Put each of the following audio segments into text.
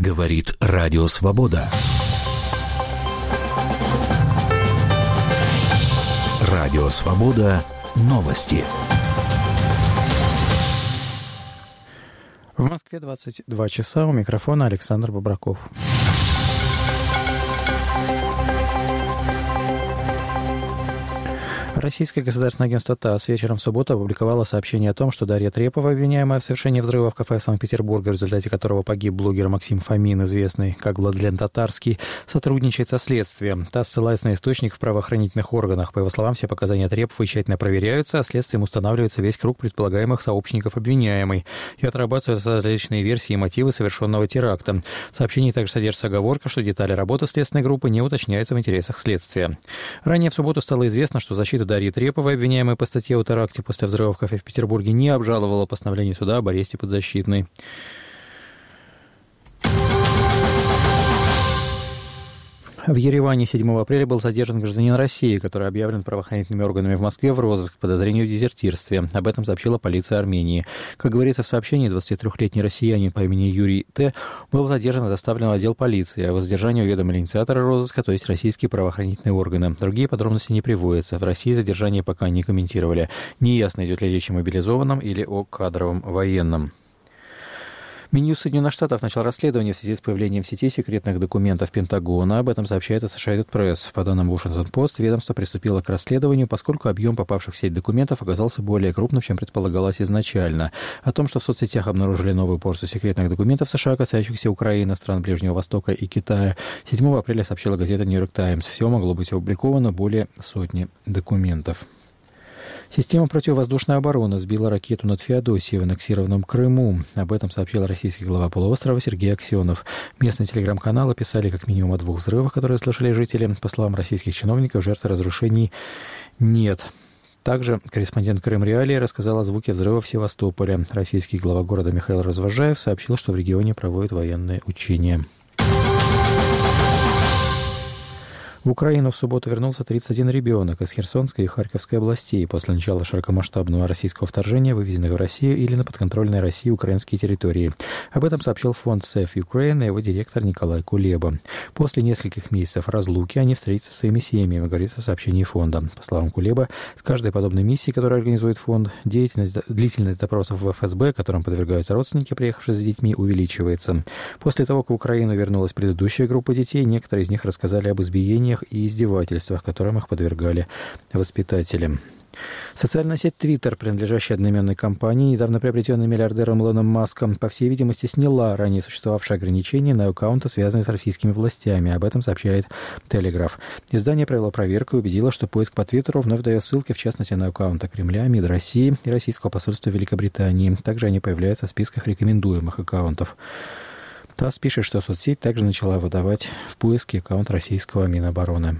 Говорит Радио Свобода. Радио Свобода. Новости. В Москве 22 часа. У микрофона Александр Бобраков. Российское государственное агентство ТАСС вечером в субботу опубликовало сообщение о том, что Дарья Трепова, обвиняемая в совершении взрыва в кафе Санкт-Петербурга, в результате которого погиб блогер Максим Фомин, известный как Владлен Татарский, сотрудничает со следствием. ТАСС ссылается на источник в правоохранительных органах. По его словам, все показания Треповой тщательно проверяются, а следствием устанавливается весь круг предполагаемых сообщников обвиняемой и отрабатываются различные версии и мотивы совершенного теракта. В сообщении также содержится оговорка, что детали работы следственной группы не уточняются в интересах следствия. Ранее в субботу стало известно, что защита Дарьи Треповой, обвиняемой по статье о теракте после взрыва в кафе в Петербурге, не обжаловала постановление суда об аресте подзащитной. В Ереване 7 апреля был задержан гражданин России, который объявлен правоохранительными органами в Москве в розыск по подозрению в дезертирстве. Об этом сообщила полиция Армении. Как говорится в сообщении, 23-летний россиянин по имени Юрий Т. был задержан и доставлен в отдел полиции. О задержании уведомили инициаторы розыска, то есть российские правоохранительные органы. Другие подробности не приводятся. В России задержание пока не комментировали. Неясно, идет ли речь о мобилизованном или о кадровом военном. Минюст Соединенных Штатов начал расследование в связи с появлением в сети секретных документов Пентагона. Об этом сообщает Associated Press. По данным Washington Post, ведомство приступило к расследованию, поскольку объем попавших в сеть документов оказался более крупным, чем предполагалось изначально. О том, что в соцсетях обнаружили новую порцию секретных документов США, касающихся Украины, стран Ближнего Востока и Китая, 7 апреля сообщила газета New York Times. Всего могло быть опубликовано более сотни документов. Система противовоздушной обороны сбила ракету над Феодосией в аннексированном Крыму. Об этом сообщил российский глава полуострова Сергей Аксенов. Местные телеграм-каналы писали как минимум о 2 взрывах, которые слышали жители. По словам российских чиновников, жертв разрушений нет. Также корреспондент Крым Реалии рассказал о звуке взрыва в Севастополе. Российский глава города Михаил Развожаев сообщил, что в регионе проводят военные учения. В Украину в субботу вернулся 31 ребенок из Херсонской и Харьковской областей после начала широкомасштабного российского вторжения, вывезенных в Россию или на подконтрольной России украинские территории. Об этом сообщил фонд Safe Ukraine и его директор Николай Кулеба. После нескольких месяцев разлуки они встретятся со своими семьями, говорится в сообщении фонда. По словам Кулеба, с каждой подобной миссией, которую организует фонд, длительность допросов в ФСБ, которым подвергаются родственники, приехавшие за детьми, увеличивается. После того, как в Украину вернулась предыдущая группа детей, некоторые из них рассказали об избиениях и издевательствах, которым их подвергали воспитатели. Социальная сеть Twitter, принадлежащая одноименной компании, недавно приобретенной миллиардером Илоном Маском, по всей видимости, сняла ранее существовавшие ограничения на аккаунты, связанные с российскими властями. Об этом сообщает Telegraph. Издание провело проверку и убедило, что поиск по Твиттеру вновь дает ссылки, в частности, на аккаунты Кремля, МИД России и Российского посольства Великобритании. Также они появляются в списках рекомендуемых аккаунтов. ТАСС пишет, что соцсеть также начала выдавать в поиске аккаунт российского Минобороны.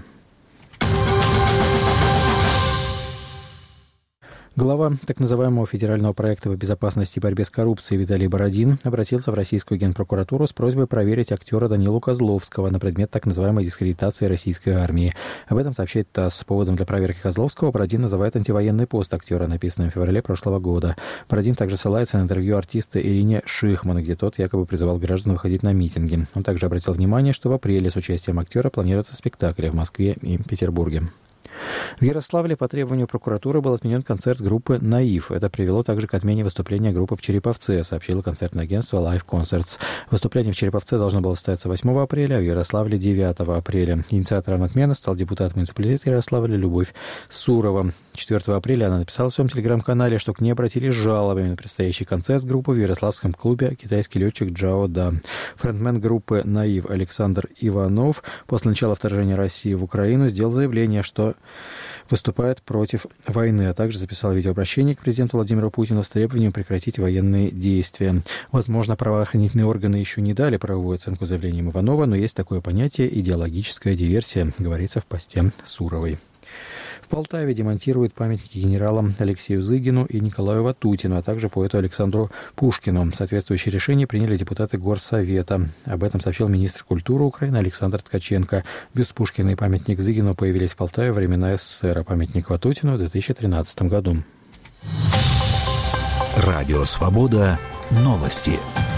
Глава так называемого федерального проекта по безопасности и борьбе с коррупцией Виталий Бородин обратился в российскую генпрокуратуру с просьбой проверить актера Данилу Козловского на предмет так называемой дискредитации российской армии. Об этом сообщает ТАСС. Поводом для проверки Козловского Бородин называет антивоенный пост актера, написанный в феврале прошлого года. Бородин также ссылается на интервью артиста Ирине Шихман, где тот якобы призывал граждан выходить на митинги. Он также обратил внимание, что в апреле с участием актера планируется спектакль в Москве и Петербурге. В Ярославле по требованию прокуратуры был отменен концерт группы «Наив». Это привело также к отмене выступления группы в Череповце, сообщило концертное агентство Live Concerts. Выступление в Череповце должно было состояться 8 апреля, а в Ярославле 9 апреля. Инициатором отмены стал депутат муниципалитета Ярославля Любовь Сурова. 4 апреля она написала в своем телеграм-канале, что к ней обратились с жалобами на предстоящий концерт группы в Ярославском клубе «Китайский летчик Джао Да». Фронтмен группы «Наив» Александр Иванов после начала вторжения России в Украину сделал заявление, что выступает против войны, а также записал видеообращение к президенту Владимиру Путину с требованием прекратить военные действия. Возможно, правоохранительные органы еще не дали правовую оценку заявлениям Иванова, но есть такое понятие «идеологическая диверсия», говорится в посте Суровой. В Полтаве демонтируют памятники генералам Алексею Зыгину и Николаю Ватутину, а также поэту Александру Пушкину. Соответствующее решение приняли депутаты Горсовета. Об этом сообщил министр культуры Украины Александр Ткаченко. Бюст Пушкина и памятник Зыгину появились в Полтаве во времена СССР, а памятник Ватутину в 2013 году. Радио «Свобода». Новости.